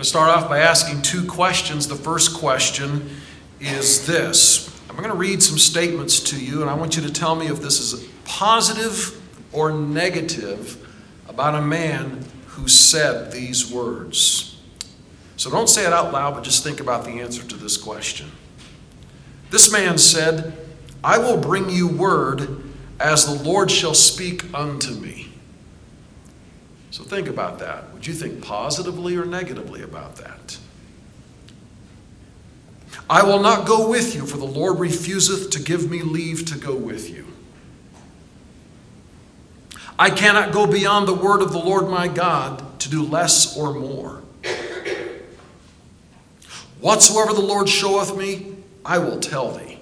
to start off by asking two questions. The first question is this. I'm going to read some statements to you, and I want you to tell me if this is positive or negative about a man who said these words. So don't say it out loud, but just think about the answer to this question. This man said, "I will bring you word as the Lord shall speak unto me." So think about that. Would you think positively or negatively about that? "I will not go with you, for the Lord refuseth to give me leave to go with you. I cannot go beyond the word of the Lord my God to do less or more. Whatsoever the Lord showeth me, I will tell thee.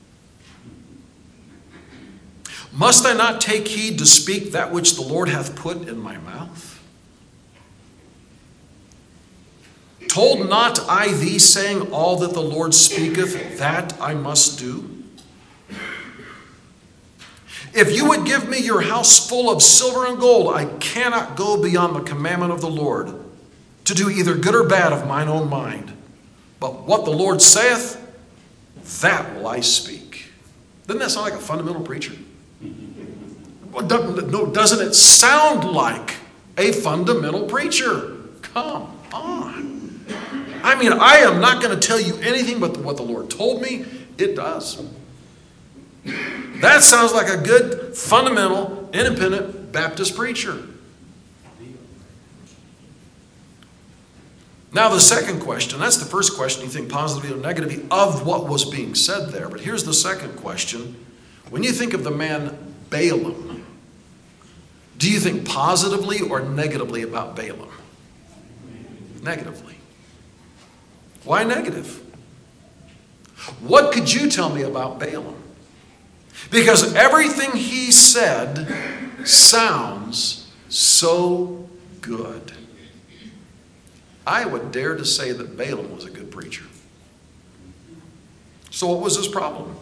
Must I not take heed to speak that which the Lord hath put in my mouth? Told not I thee, saying, all that the Lord speaketh, that I must do? If you would give me your house full of silver and gold, I cannot go beyond the commandment of the Lord, to do either good or bad of mine own mind. But what the Lord saith, that will I speak." Doesn't that sound like a fundamental preacher? No, doesn't it sound like a fundamental preacher? Come on. I mean, I am not going to tell you anything but what the Lord told me. It does. That sounds like a good, fundamental, independent Baptist preacher. Now the second question, that's the first question, you think positively or negatively of what was being said there. But here's the second question. When you think of the man Balaam, do you think positively or negatively about Balaam? Negatively. Why negative? What could you tell me about Balaam? Because everything he said sounds so good. I would dare to say that Balaam was a good preacher. So what was his problem?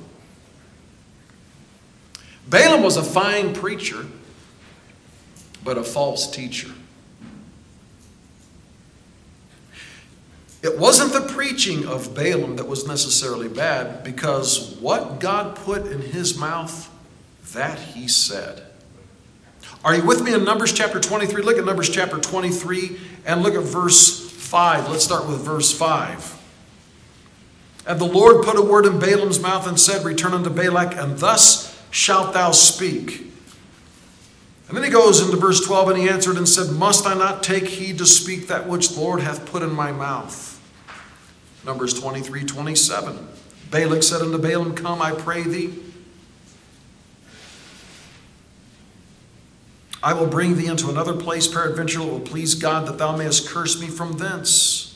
Balaam was a fine preacher, but a false teacher. It wasn't the preaching of Balaam that was necessarily bad, because what God put in his mouth, that he said. Are you with me in Numbers chapter 23? Look at Numbers chapter 23 and look at verse 5. Let's start with verse 5. "And the Lord put a word in Balaam's mouth and said, Return unto Balak, and thus shalt thou speak." And then he goes into verse 12, "And he answered and said, Must I not take heed to speak that which the Lord hath put in my mouth?" Numbers 23:27. "Balak said unto Balaam, Come, I pray thee. I will bring thee into another place, peradventure it will please God that thou mayest curse me from thence."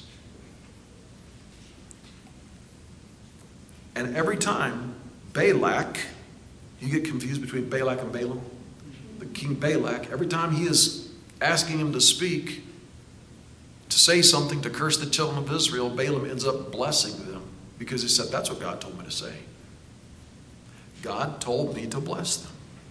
And every time Balak, you get confused between Balak and Balaam? The king Balak, every time he is asking him to speak, to say something, to curse the children of Israel, Balaam ends up blessing them because he said, that's what God told me to say. God told me to bless them.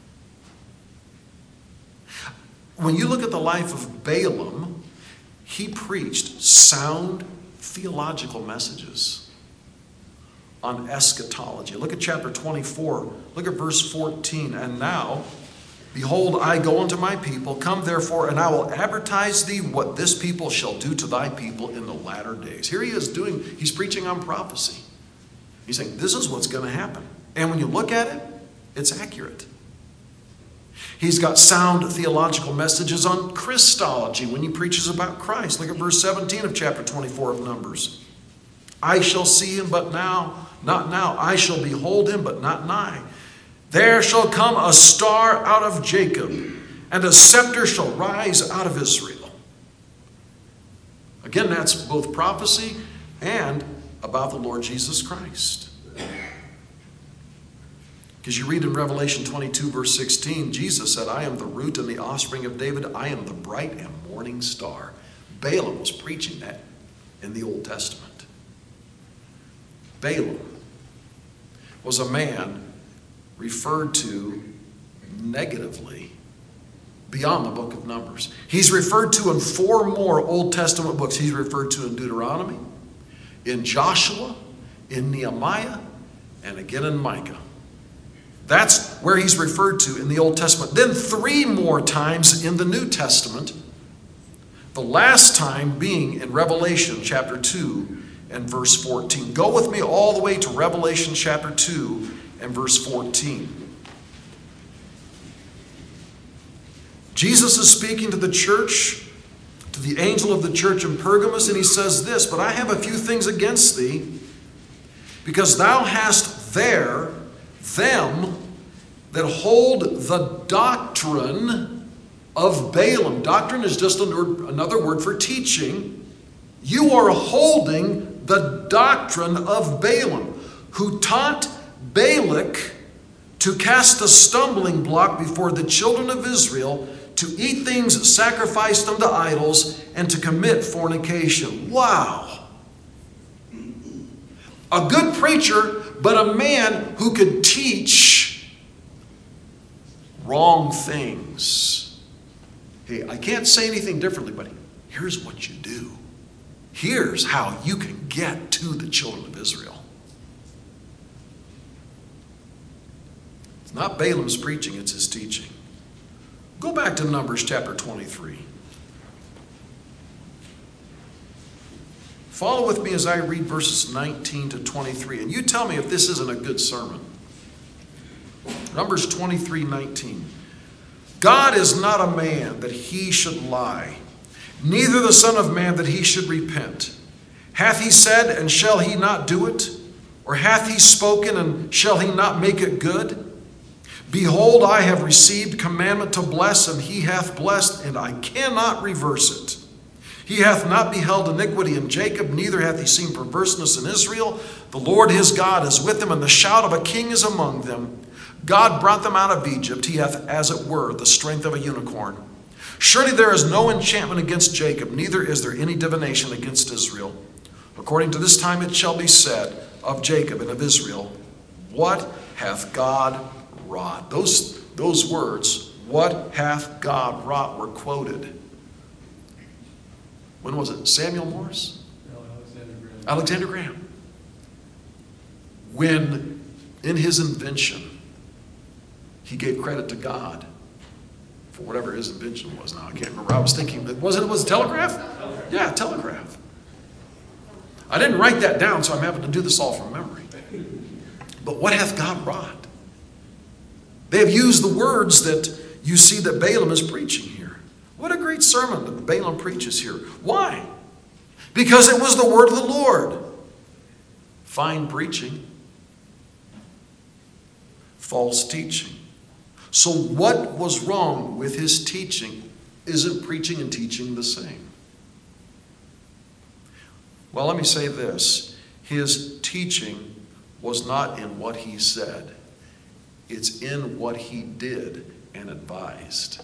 When you look at the life of Balaam, he preached sound theological messages on eschatology. Look at chapter 24. Look at verse 14. "And now, behold, I go unto my people. Come therefore, and I will advertise thee what this people shall do to thy people in the latter days." Here he is he's preaching on prophecy. He's saying, this is what's going to happen. And when you look at it, it's accurate. He's got sound theological messages on Christology when he preaches about Christ. Look at verse 17 of chapter 24 of Numbers. "I shall see him, but now, not now. I shall behold him, but not nigh. There shall come a star out of Jacob, and a scepter shall rise out of Israel." Again, that's both prophecy and about the Lord Jesus Christ. Because you read in Revelation 22, verse 16, Jesus said, "I am the root and the offspring of David. I am the bright and morning star." Balaam was preaching that in the Old Testament. Balaam was a man referred to negatively beyond the book of Numbers. He's referred to in 4 more Old Testament books. He's referred to in Deuteronomy, in Joshua, in Nehemiah, and again in Micah. That's where he's referred to in the Old Testament. Then 3 more times in the New Testament. The last time being in Revelation chapter 2 and verse 14. Go with me all the way to Revelation chapter 2 and verse 14. Jesus is speaking to the church, to the angel of the church in Pergamos, and he says this, "But I have a few things against thee, because thou hast there them that hold the doctrine of Balaam." Doctrine is just another word for teaching. You are holding the doctrine of Balaam, who taught Balak to cast a stumbling block before the children of Israel, to eat things sacrificed unto idols, and to commit fornication. Wow. A good preacher, but a man who could teach wrong things. Hey, I can't say anything differently, but here's what you do. Here's how you can get to the children of Israel. It's not Balaam's preaching, it's his teaching. Go back to Numbers chapter 23. Follow with me as I read verses 19 to 23. And you tell me if this isn't a good sermon. Numbers 23:19. God is not a man that he should lie, neither the Son of Man that he should repent. Hath he said, and shall he not do it? Or hath he spoken, and shall he not make it good? Behold, I have received commandment to bless, and he hath blessed, and I cannot reverse it. He hath not beheld iniquity in Jacob, neither hath he seen perverseness in Israel. The Lord his God is with him, and the shout of a king is among them. God brought them out of Egypt. He hath, as it were, the strength of a unicorn. Surely there is no enchantment against Jacob, neither is there any divination against Israel. According to this time it shall be said of Jacob and of Israel, what hath God wrought? Those words, what hath God wrought, were quoted. When was it? Samuel Morse? No, Alexander Graham. When, in his invention, he gave credit to God for whatever his invention was. Now, I can't remember. I was thinking, was it a telegraph? Yeah, telegraph. I didn't write that down, so I'm having to do this all from memory. But what hath God wrought? They have used the words that you see that Balaam is preaching here. What a great sermon that Balaam preaches here. Why? Because it was the word of the Lord. Fine preaching. False teaching. So what was wrong with his teaching? Isn't preaching and teaching the same? Well, let me say this. His teaching was not in what he said. It's in what he did and advised.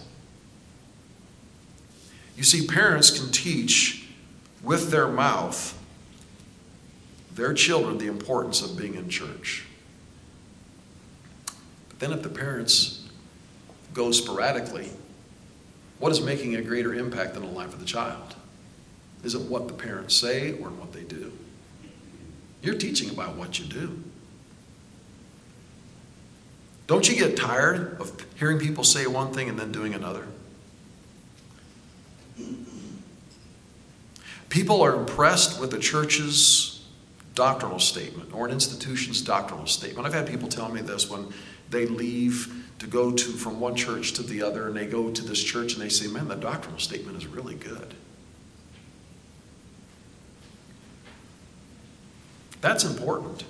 You see, parents can teach with their mouth their children the importance of being in church. But then if the parents go sporadically, what is making a greater impact in the life of the child? Is it what the parents say or what they do? You're teaching about what you do. Don't you get tired of hearing people say one thing and then doing another? People are impressed with the church's doctrinal statement or an institution's doctrinal statement. I've had people tell me this when they leave to go from one church to the other, and they go to this church and they say, man, the doctrinal statement is really good. That's important.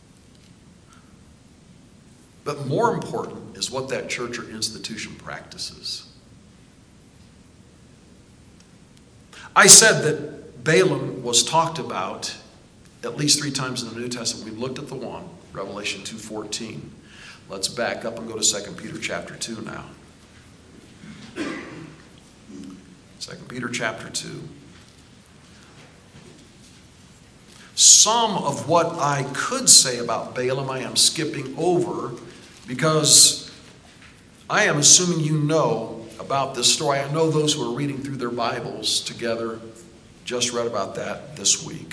But more important is what that church or institution practices. I said that Balaam was talked about at least 3 times in the New Testament. We looked at the one, Revelation 2:14. Let's back up and go to 2 Peter chapter 2 now. 2 Peter chapter 2. Some of what I could say about Balaam I am skipping over because I am assuming you know about this story. I know those who are reading through their Bibles together just read about that this week.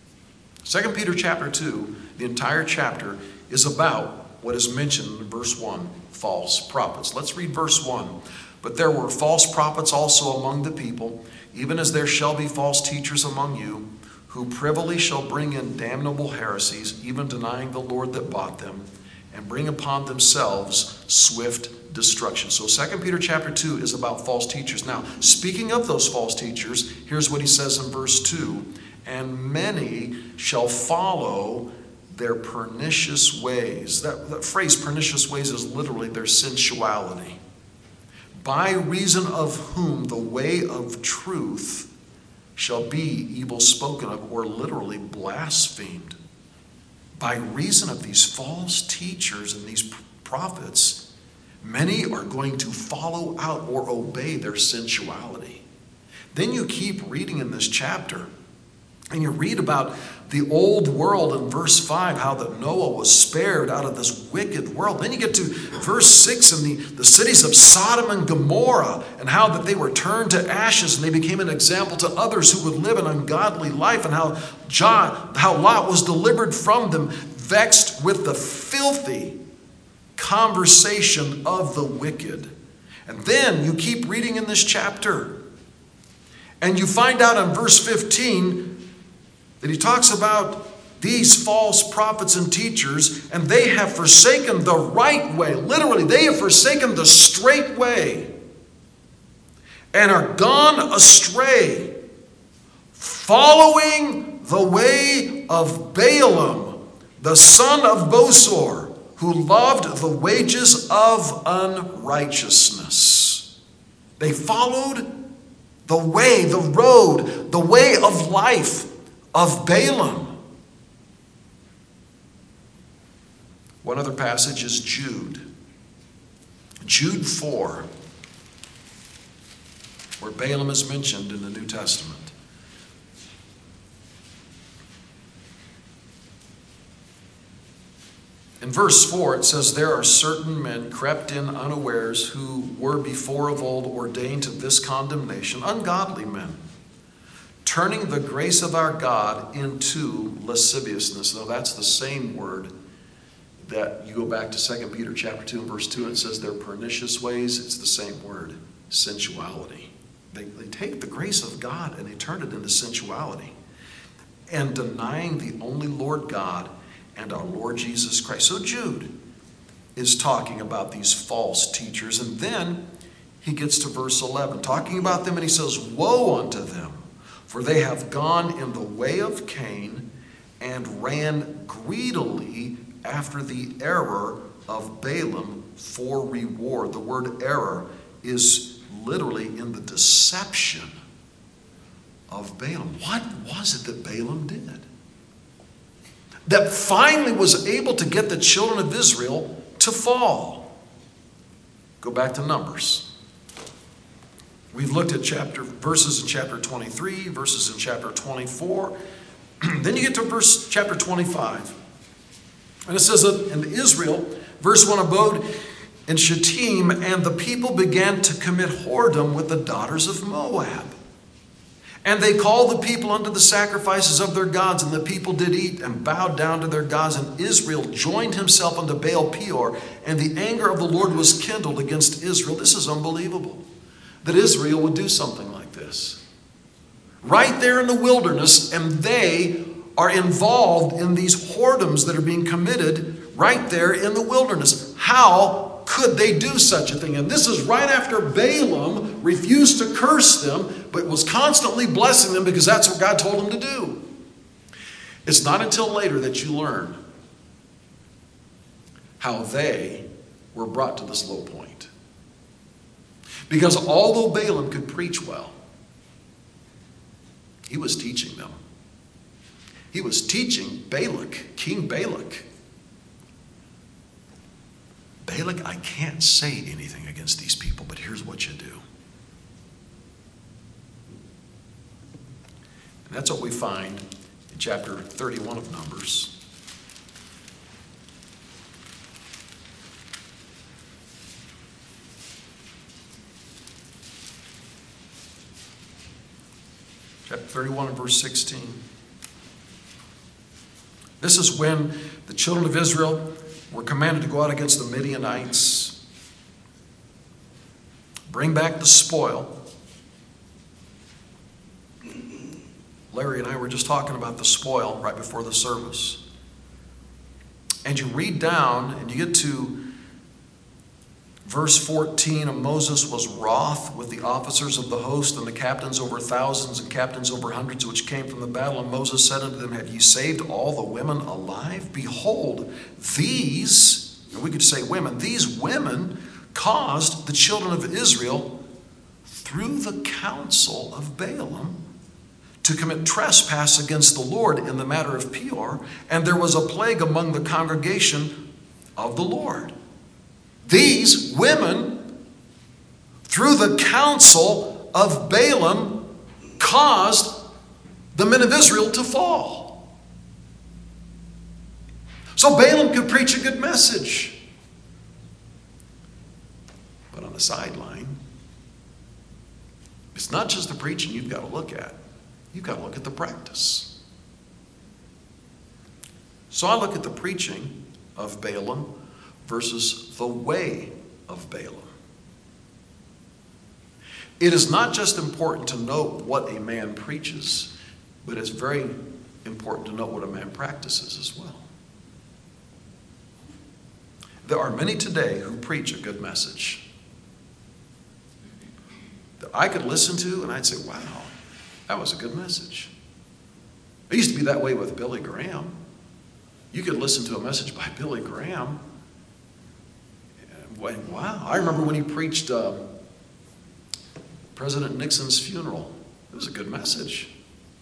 2 Peter chapter 2, the entire chapter is about what is mentioned in verse 1, false prophets. Let's read verse 1. But there were false prophets also among the people, even as there shall be false teachers among you, who privily shall bring in damnable heresies, even denying the Lord that bought them, and bring upon themselves swift destruction. So 2 Peter chapter 2 is about false teachers. Now, speaking of those false teachers, here's what he says in verse 2. And many shall follow their pernicious ways. That phrase, pernicious ways, is literally their sensuality. By reason of whom the way of truth shall be evil spoken of, or literally blasphemed. By reason of these false teachers and these prophets, many are going to follow out or obey their sensuality. Then you keep reading in this chapter, and you read about the old world in verse 5, how that Noah was spared out of this wicked world. Then you get to verse 6 and the cities of Sodom and Gomorrah, and how that they were turned to ashes and they became an example to others who would live an ungodly life, and how Lot was delivered from them, vexed with the filthy conversation of the wicked. And then you keep reading in this chapter, and you find out in verse 15 that he talks about these false prophets and teachers, and they have forsaken the right way. Literally, they have forsaken the straight way and are gone astray, following the way of Balaam, the son of Bosor, who loved the wages of unrighteousness. They followed the way, the road, the way of life of Balaam. One other passage is Jude. Jude 4, where Balaam is mentioned in the New Testament. In verse 4, it says, there are certain men crept in unawares, who were before of old ordained to this condemnation, ungodly men, turning the grace of our God into lasciviousness. Now that's the same word that you go back to 2 Peter chapter 2 and verse 2, and it says their pernicious ways. It's the same word, sensuality. They take the grace of God and they turn it into sensuality, and denying the only Lord God and our Lord Jesus Christ. So Jude is talking about these false teachers, and then he gets to verse 11, talking about them, and he says, woe unto them, for they have gone in the way of Cain and ran greedily after the error of Balaam for reward. The word error is literally in the deception of Balaam. What was it that Balaam did that finally was able to get the children of Israel to fall? Go back to Numbers. We've looked at verses in chapter 23, verses in chapter 24. Then you get to chapter 25. And it says that in Israel, verse 1, abode in Shittim, and the people began to commit whoredom with the daughters of Moab. And they called the people unto the sacrifices of their gods, and the people did eat and bowed down to their gods. And Israel joined himself unto Baal Peor, and the anger of the Lord was kindled against Israel. This is unbelievable, that Israel would do something like this. Right there in the wilderness, and they are involved in these whoredoms that are being committed right there in the wilderness. How could they do such a thing? And this is right after Balaam refused to curse them, but was constantly blessing them because that's what God told him to do. It's not until later that you learn how they were brought to this low point. Because although Balaam could preach well, he was teaching them. He was teaching Balak, King Balak. Balak, I can't say anything against these people, but here's what you do. And that's what we find in chapter 31 of Numbers. Chapter 31 and verse 16. This is when the children of Israel were commanded to go out against the Midianites, bring back the spoil. Larry and I were just talking about the spoil right before the service. And you read down and you get to verse 14, and Moses was wroth with the officers of the host and the captains over thousands and captains over hundreds which came from the battle. And Moses said unto them, have ye saved all the women alive? Behold, these, and we could say women, these women caused the children of Israel through the counsel of Balaam to commit trespass against the Lord in the matter of Peor, and there was a plague among the congregation of the Lord. These women, through the counsel of Balaam, caused the men of Israel to fall. So Balaam could preach a good message. But on the sideline, it's not just the preaching you've got to look at. You've got to look at the practice. So I look at the preaching of Balaam versus the way of Balaam. It is not just important to note what a man preaches, but it's very important to note what a man practices as well. There are many today who preach a good message that I could listen to and I'd say, wow, that was a good message. It used to be that way with Billy Graham. You could listen to a message by Billy Graham. And wow, I remember when he preached President Nixon's funeral. It was a good message.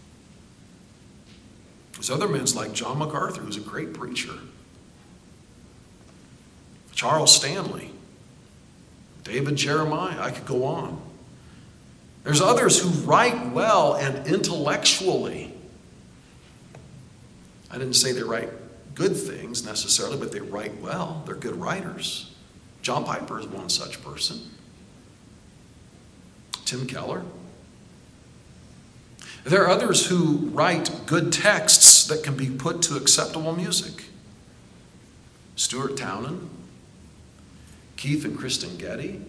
There's other men like John MacArthur, who's a great preacher. Charles Stanley, David Jeremiah, I could go on. There's others who write well and intellectually. I didn't say they write good things necessarily, but they write well. They're good writers. John Piper is one such person. Tim Keller. There are others who write good texts that can be put to acceptable music. Stuart Townend, Keith and Kristen Getty.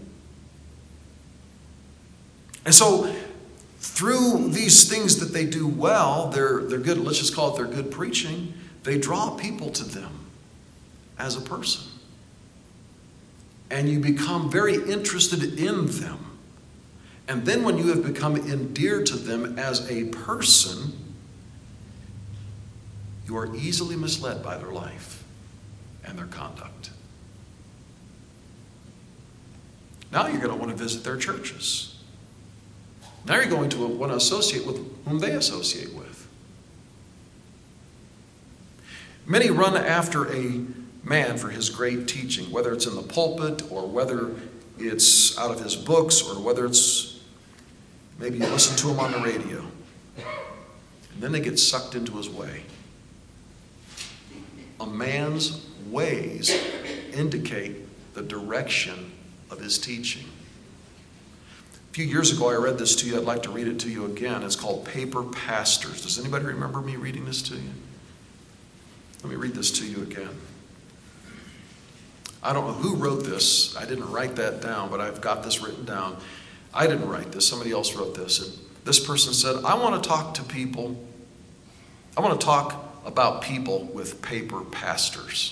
And so, through these things that they do well, they're good, let's just call it their good preaching, they draw people to them as a person. And you become very interested in them. And then when you have become endeared to them as a person, you are easily misled by their life and their conduct. Now you're going to want to visit their churches. Now you're going to want to associate with whom they associate with. Many run after a man for his great teaching, whether it's in the pulpit or whether it's out of his books or whether it's maybe you listen to him on the radio. And then they get sucked into his way. A man's ways indicate the direction of his teaching. A few years ago, I read this to you. I'd like to read it to you again. It's called Paper Pastors. Does anybody remember me reading this to you? Let me read this to you again. I don't know who wrote this. I didn't write that down, but I've got this written down. I didn't write this. Somebody else wrote this. And this person said, I want to talk to people. I want to talk about people with paper pastors.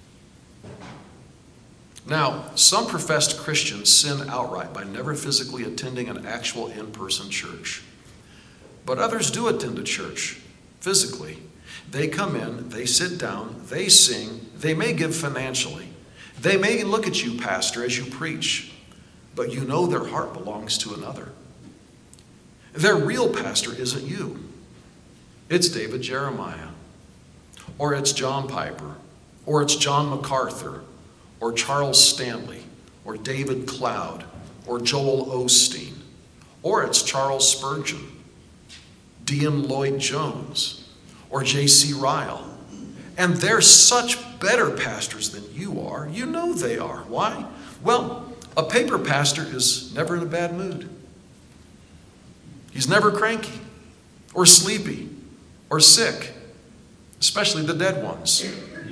Now, some professed Christians sin outright by never physically attending an actual in-person church. But others do attend a church physically. They come in, they sit down, they sing, they may give financially. They may look at you, pastor, as you preach, but you know their heart belongs to another. Their real pastor isn't you. It's David Jeremiah, or it's John Piper, or it's John MacArthur, or Charles Stanley, or David Cloud, or Joel Osteen, or it's Charles Spurgeon, D.M. Lloyd Jones, or J.C. Ryle. And they're such better pastors than you are. You know they are. Why? Well, a paper pastor is never in a bad mood. He's never cranky. or sleepy or sick, especially the dead ones.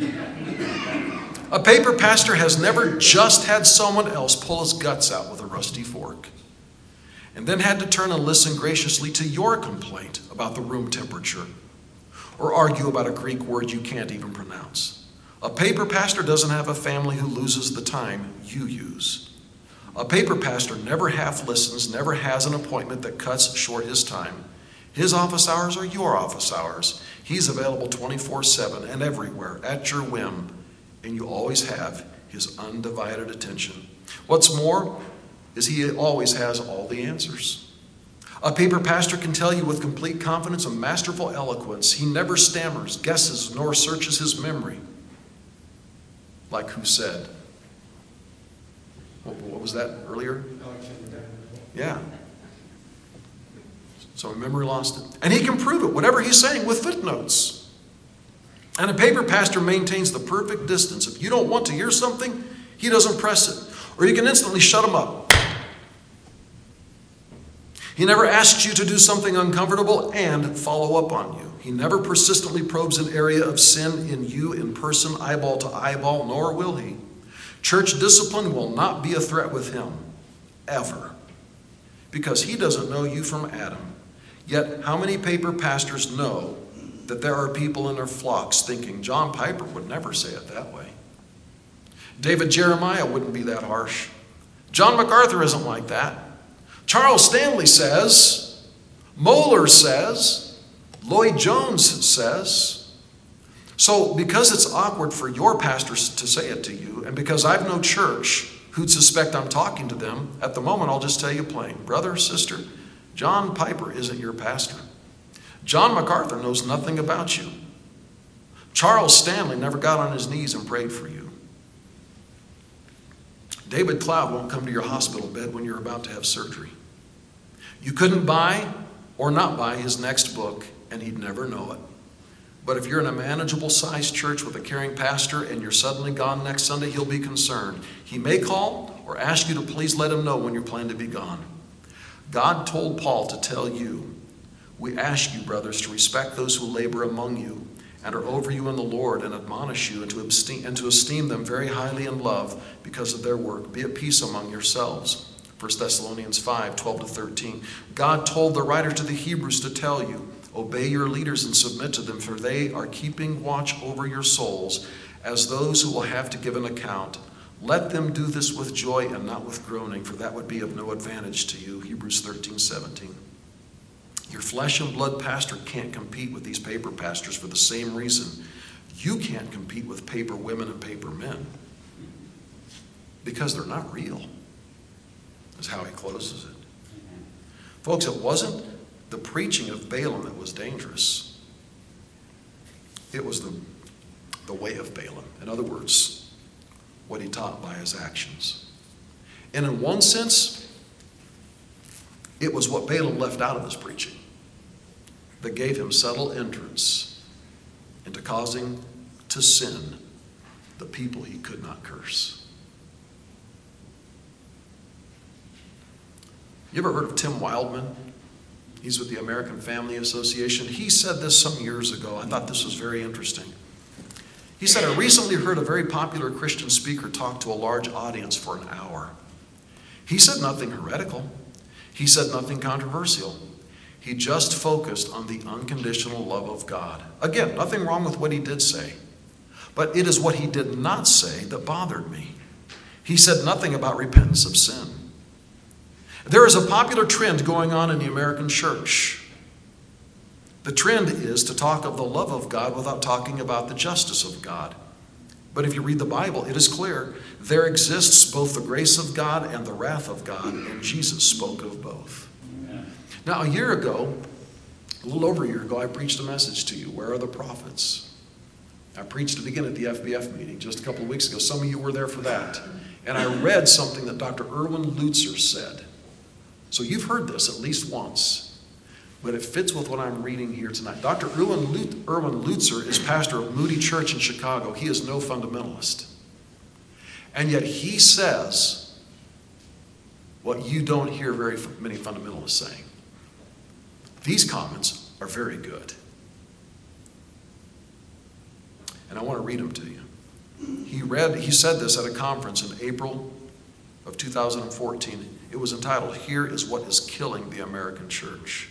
A paper pastor has never just had someone else pull his guts out with a rusty fork and then had to turn and listen graciously to your complaint about the room temperature or argue about a Greek word you can't even pronounce. A paper pastor doesn't have a family who loses the time you use. A paper pastor never half listens, never has an appointment that cuts short his time. His office hours are your office hours. He's available 24/7 and everywhere at your whim, and you always have his undivided attention. What's more is he always has all the answers. A paper pastor can tell you with complete confidence and masterful eloquence. He never stammers, guesses, nor searches his memory. Like who said? What was that earlier? Yeah. So memory lost it. And he can prove it, whatever he's saying, with footnotes. And a paper pastor maintains the perfect distance. If you don't want to hear something, he doesn't press it. Or you can instantly shut him up. He never asks you to do something uncomfortable and follow up on you. He never persistently probes an area of sin in you in person, eyeball to eyeball, nor will he. Church discipline will not be a threat with him, ever, because he doesn't know you from Adam. Yet, how many paper pastors know that there are people in their flocks thinking, John Piper would never say it that way. David Jeremiah wouldn't be that harsh. John MacArthur isn't like that. Charles Stanley says, Moeller says, Lloyd Jones says. So because it's awkward for your pastors to say it to you, and because I've no church who'd suspect I'm talking to them, at the moment I'll just tell you plain, brother, sister, John Piper isn't your pastor. John MacArthur knows nothing about you. Charles Stanley never got on his knees and prayed for you. David Cloud won't come to your hospital bed when you're about to have surgery. You couldn't buy or not buy his next book, and he'd never know it. But if you're in a manageable sized church with a caring pastor and you're suddenly gone next Sunday, he'll be concerned. He may call or ask you to please let him know when you plan to be gone. God told Paul to tell you, we ask you, brothers, to respect those who labor among you and are over you in the Lord and admonish you and to esteem them very highly in love because of their work. Be at peace among yourselves. 1 Thessalonians 5, 12 to 13. God told the writer to the Hebrews to tell you, obey your leaders and submit to them, for they are keeping watch over your souls as those who will have to give an account. Let them do this with joy and not with groaning, for that would be of no advantage to you. Hebrews 13, 17. Your flesh and blood pastor can't compete with these paper pastors for the same reason you can't compete with paper women and paper men. Because they're not real, is how he closes it. Folks, it wasn't the preaching of Balaam that was dangerous. It was the way of Balaam. In other words, what he taught by his actions. And in one sense, it was what Balaam left out of his preaching that gave him subtle entrance into causing to sin the people he could not curse. You ever heard of Tim Wildman? He's with the American Family Association. He said this some years ago. I thought this was very interesting. He said, I recently heard a very popular Christian speaker talk to a large audience for an hour. He said nothing heretical. He said nothing controversial. He just focused on the unconditional love of God. Again, nothing wrong with what he did say. But it is what he did not say that bothered me. He said nothing about repentance of sin. There is a popular trend going on in the American church. The trend is to talk of the love of God without talking about the justice of God. But if you read the Bible, it is clear there exists both the grace of God and the wrath of God, and Jesus spoke of both. Now, a year ago, a little over a year ago, I preached a message to you. Where are the prophets? I preached it again at the FBF meeting just a couple of weeks ago. Some of you were there for that. And I read something that Dr. Erwin Lutzer said. So you've heard this at least once, but it fits with what I'm reading here tonight. Dr. Erwin Lutzer is pastor of Moody Church in Chicago. He is no fundamentalist. And yet he says what you don't hear very many fundamentalists saying. These comments are very good. And I want to read them to you. He said this at a conference in April of 2014. It was entitled, "Here is What is Killing the American Church."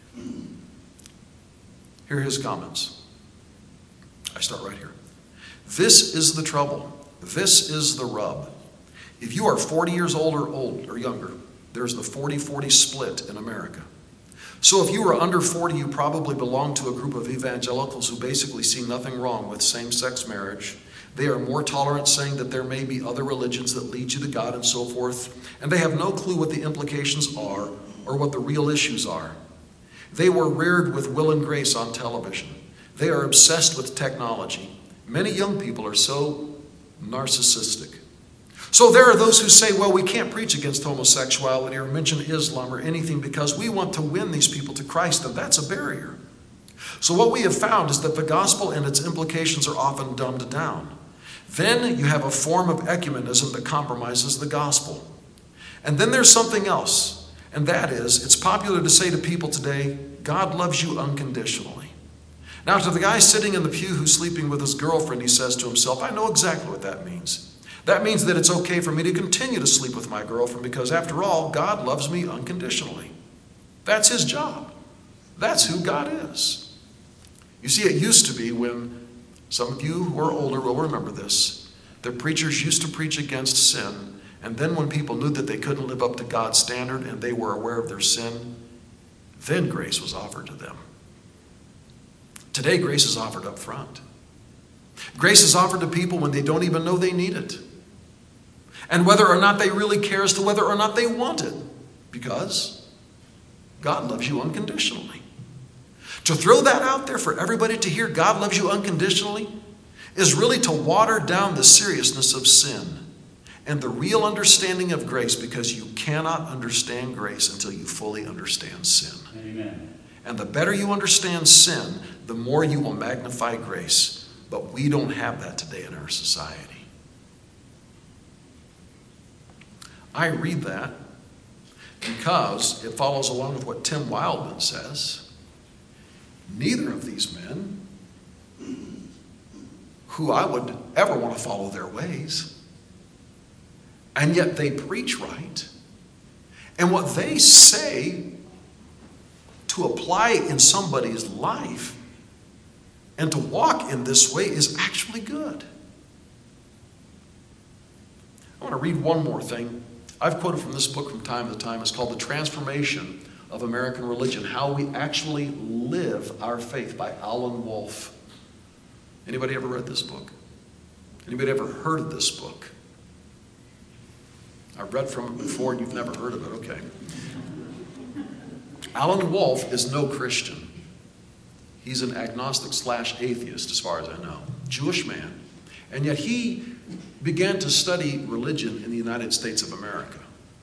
Here are his comments. I start right here. "This is the trouble. This is the rub. If you are 40 years old or younger, there's the 40-40 split in America. So if you are under 40, you probably belong to a group of evangelicals who basically see nothing wrong with same-sex marriage. They are more tolerant, saying that there may be other religions that lead you to God and so forth, and they have no clue what the implications are or what the real issues are. They were reared with Will and Grace on television. They are obsessed with technology. Many young people are so narcissistic. So there are those who say, well, we can't preach against homosexuality or mention Islam or anything because we want to win these people to Christ, and that's a barrier. So what we have found is that the gospel and its implications are often dumbed down. Then you have a form of ecumenism that compromises the gospel. And then there's something else, and that is, it's popular to say to people today, God loves you unconditionally. Now, to the guy sitting in the pew who's sleeping with his girlfriend, he says to himself, I know exactly what that means. That means that it's okay for me to continue to sleep with my girlfriend because, after all, God loves me unconditionally. That's his job. That's who God is. You see, it used to be when, some of you who are older will remember this, that preachers used to preach against sin, and then when people knew that they couldn't live up to God's standard and they were aware of their sin, then grace was offered to them. Today, grace is offered up front. Grace is offered to people when they don't even know they need it. And whether or not they really care as to whether or not they want it, because God loves you unconditionally. To throw that out there for everybody to hear, God loves you unconditionally, is really to water down the seriousness of sin and the real understanding of grace, because you cannot understand grace until you fully understand sin. Amen. And the better you understand sin, the more you will magnify grace. But we don't have that today in our society. I read that because it follows along with what Tim Wildman says. Neither of these men, who I would ever want to follow their ways, and yet they preach right. And what they say to apply in somebody's life and to walk in this way is actually good. I want to read one more thing. I've quoted from this book from time to time. It's called The Transformation of American Religion, How We Actually Live Our Faith by Alan Wolf. Anybody ever read this book? Anybody ever heard of this book? I've read from it before and you've never heard of it. Okay. Alan Wolf is no Christian. He's an agnostic/atheist as far as I know. Jewish man. And yet he began to study religion in the United States of America.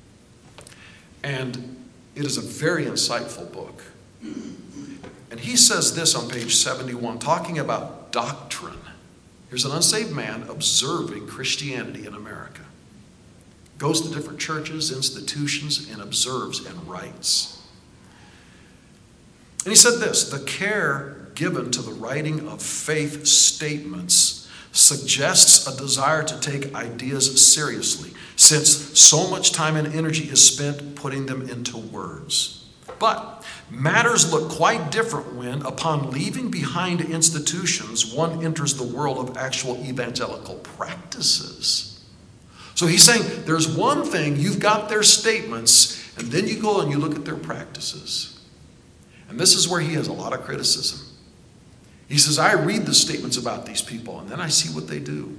And it is a very insightful book. And he says this on page 71, talking about doctrine. Here's an unsaved man observing Christianity in America. Goes to different churches, institutions, and observes and writes. And he said this, the care given to the writing of faith statements suggests a desire to take ideas seriously, since so much time and energy is spent putting them into words. But matters look quite different when, upon leaving behind institutions, one enters the world of actual evangelical practices. So he's saying there's one thing, you've got their statements, and then you go and you look at their practices. And this is where he has a lot of criticism. He says, I read the statements about these people, and then I see what they do.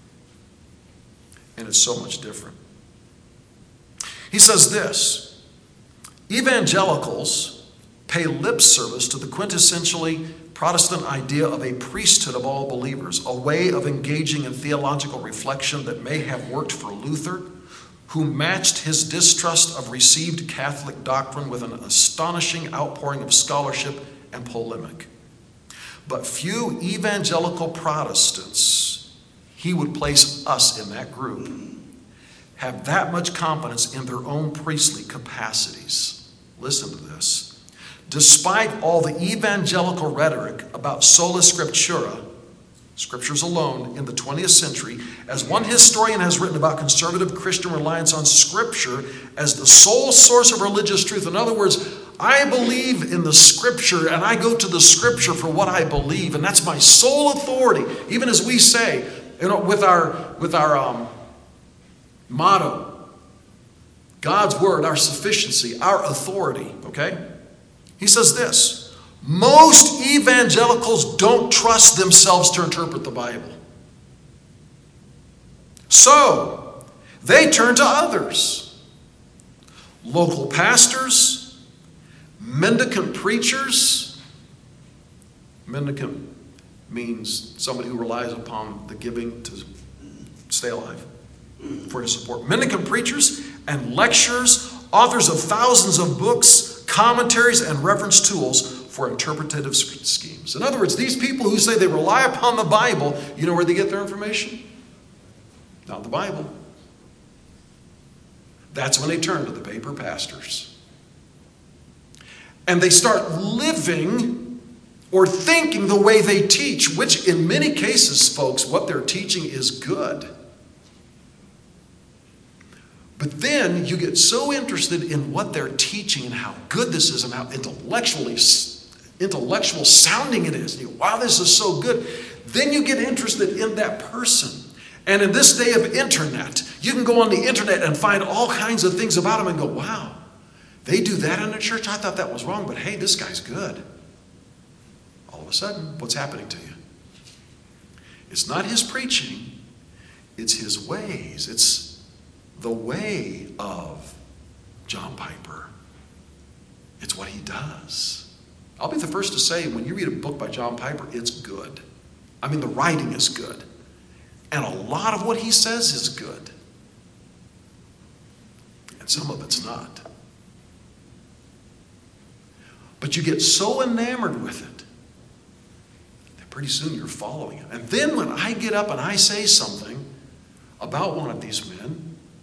And it's so much different. He says this, evangelicals pay lip service to the quintessentially Protestant idea of a priesthood of all believers, a way of engaging in theological reflection that may have worked for Luther, who matched his distrust of received Catholic doctrine with an astonishing outpouring of scholarship and polemic. But few evangelical Protestants, he would place us in that group, have that much confidence in their own priestly capacities. Listen to this. Despite all the evangelical rhetoric about sola scriptura, scriptures alone, in the 20th century, as one historian has written about conservative Christian reliance on Scripture as the sole source of religious truth. In other words, I believe in the Scripture, and I go to the Scripture for what I believe, and that's my sole authority. Even as we say, with our motto, God's Word, our sufficiency, our authority, okay? He says this: most evangelicals don't trust themselves to interpret the Bible. So, they turn to others. Local pastors, mendicant preachers. Mendicant means somebody who relies upon the giving to stay alive, for his support. Mendicant preachers and lecturers, authors of thousands of books, commentaries, and reference tools for interpretative schemes. In other words, these people who say they rely upon the Bible, you know where they get their information? Not the Bible. That's when they turn to the paper pastors. And they start living or thinking the way they teach, which in many cases, folks, what they're teaching is good. But then you get so interested in what they're teaching and how good this is and how intellectual sounding it is. You go, wow, this is so good. Then you get interested in that person. And in this day of internet, you can go on the internet and find all kinds of things about them and go, wow, they do that in the church? I thought that was wrong, but hey, this guy's good. All of a sudden, what's happening to you? It's not his preaching, it's his ways. It's the way of John Piper. It's what he does. I'll be the first to say, when you read a book by John Piper, it's good. I mean, the writing is good. And a lot of what he says is good. And some of it's not. But you get so enamored with it that pretty soon you're following it. And then when I get up and I say something about one of these men,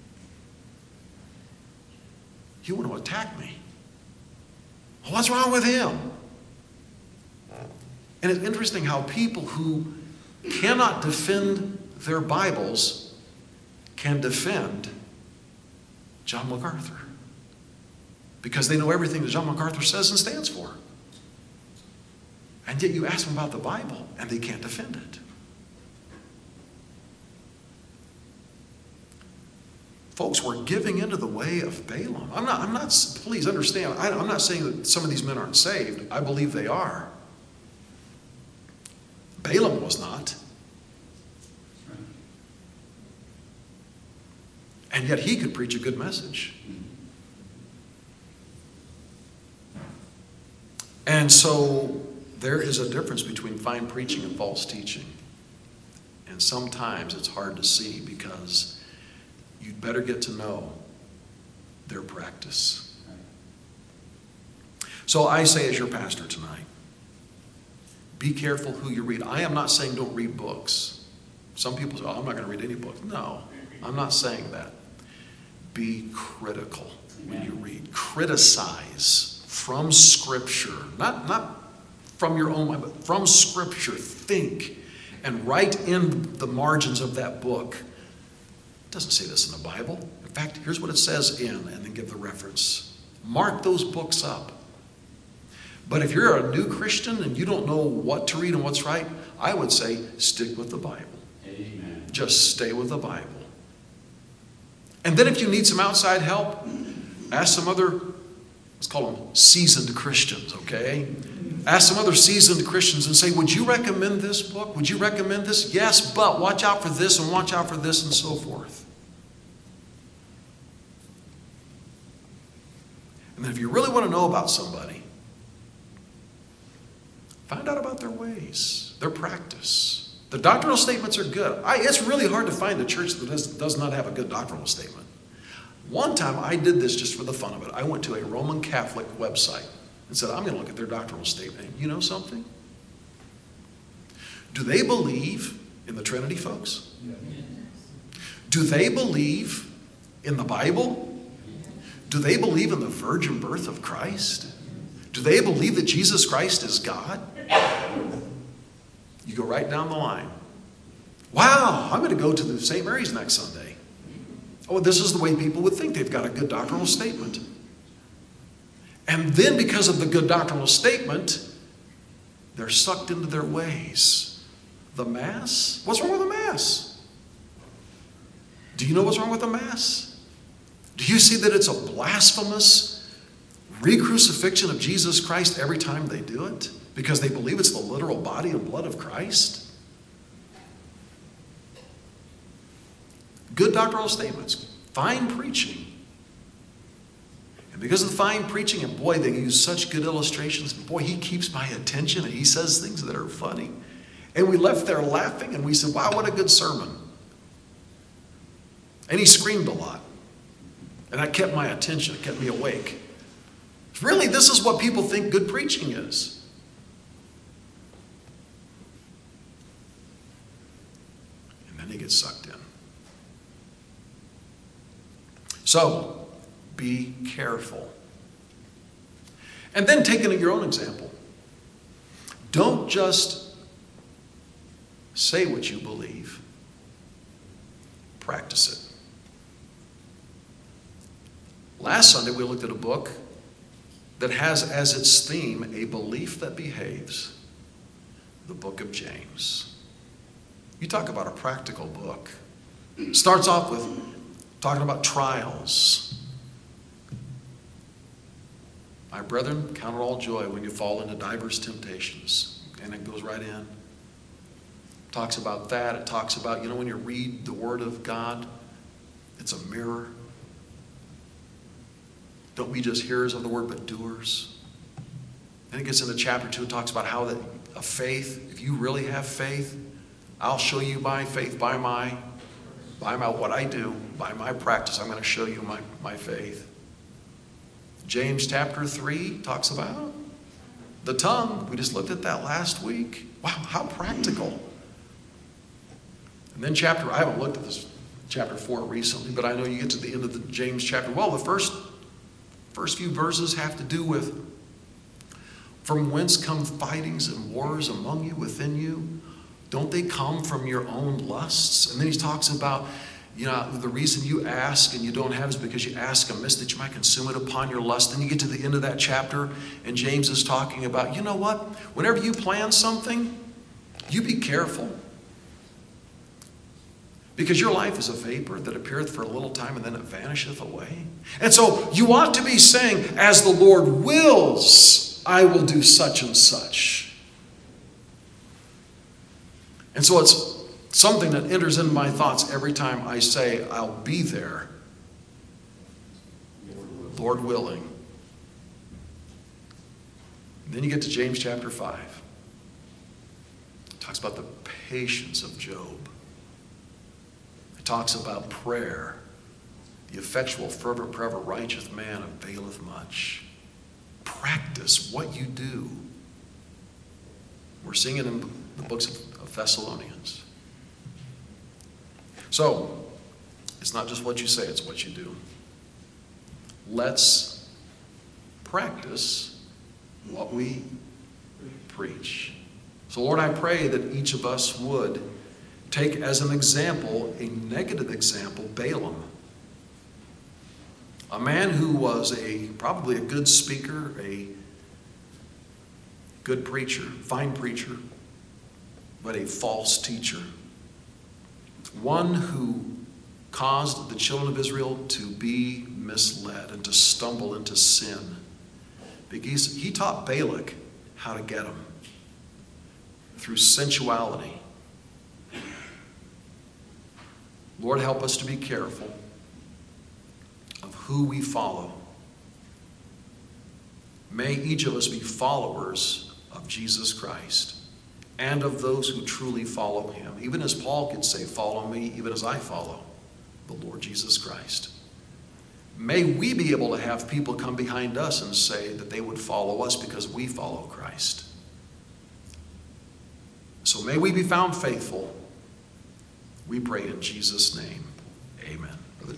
you want to attack me. Well, what's wrong with him? And it's interesting how people who cannot defend their Bibles can defend John MacArthur, because they know everything that John MacArthur says and stands for. And yet you ask them about the Bible and they can't defend it. Folks, we're giving into the way of Balaam. I'm not, please understand, I'm not saying that some of these men aren't saved. I believe they are. Balaam was not. And yet he could preach a good message. And so there is a difference between fine preaching and false teaching. And sometimes it's hard to see, because you'd better get to know their practice. So I say, as your pastor tonight, be careful who you read. I am not saying don't read books. Some people say, oh, I'm not going to read any book. No, I'm not saying that. Be critical when you read. Criticize from Scripture. Not from your own mind, but from Scripture. Think and write in the margins of that book. It doesn't say this in the Bible. In fact, here's what it says in, and then give the reference. Mark those books up. But if you're a new Christian and you don't know what to read and what's right, I would say stick with the Bible. Amen. Just stay with the Bible. And then if you need some outside help, ask some other, let's call them seasoned Christians, okay? Ask some other seasoned Christians and say, would you recommend this book? Would you recommend this? Yes, but watch out for this and watch out for this and so forth. And then if you really want to know about somebody, find out about their ways, their practice. The doctrinal statements are good. It's really hard to find a church that does not have a good doctrinal statement. One time I did this just for the fun of it. I went to a Roman Catholic website and said, I'm going to look at their doctrinal statement. You know something? Do they believe in the Trinity, folks? Do they believe in the Bible? Do they believe in the virgin birth of Christ? Do they believe that Jesus Christ is God? You go right down the line. Wow, I'm going to go to the St. Mary's next Sunday. Oh, this is the way people would think. They've got a good doctrinal statement. And then because of the good doctrinal statement, they're sucked into their ways. The Mass? What's wrong with the Mass? Do you know what's wrong with the Mass? Do you see that it's a blasphemous re-crucifixion of Jesus Christ every time they do it? Because they believe it's the literal body and blood of Christ? Good doctrinal statements. Fine preaching. And because of the fine preaching, and boy, they use such good illustrations. Boy, he keeps my attention and he says things that are funny. And we left there laughing and we said, wow, what a good sermon. And he screamed a lot. And that kept my attention. It kept me awake. Really, this is what people think good preaching is. And then he gets sucked in. So, be careful. And then take it at your own example. Don't just say what you believe. Practice it. Last Sunday we looked at a book that has as its theme a belief that behaves. The book of James. You talk about a practical book. It starts off with talking about trials. My brethren, count it all joy when you fall into diverse temptations. And it goes right in. Talks about that. It talks about, when you read the Word of God, it's a mirror. Don't be just hearers of the Word, but doers. Then it gets into chapter 2. It talks about how that a faith, if you really have faith, I'll show you my faith by what I do, by my practice. I'm going to show you my faith. James chapter 3 talks about the tongue. We just looked at that last week. Wow, how practical. And then I haven't looked at this chapter 4 recently, but I know you get to the end of the James chapter. Well, the first few verses have to do with, from whence come fightings and wars among you, within you? Don't they come from your own lusts? And then he talks about, the reason you ask and you don't have is because you ask amiss that you might consume it upon your lust. Then you get to the end of that chapter and James is talking about, you know what? Whenever you plan something, you be careful. Because your life is a vapor that appeareth for a little time and then it vanisheth away. And so you ought to be saying, as the Lord wills, I will do such and such. And so it's something that enters into my thoughts every time I say, I'll be there, Lord willing. And then you get to James chapter 5. It talks about the patience of Job. It talks about prayer. The effectual, fervent prayer of a righteous man availeth much. Practice what you do. We're seeing it in the books of Thessalonians. So, it's not just what you say, it's what you do. Let's practice what we preach. So, Lord, I pray that each of us would take as an example, a negative example, Balaam. A man who was probably a good speaker, a good preacher, fine preacher, but a false teacher. One who caused the children of Israel to be misled and to stumble into sin. Because he taught Balak how to get them through sensuality. Lord, help us to be careful of who we follow. May each of us be followers of Jesus Christ and of those who truly follow him. Even as Paul could say, follow me, even as I follow the Lord Jesus Christ. May we be able to have people come behind us and say that they would follow us because we follow Christ. So may we be found faithful. We pray in Jesus' name. Amen.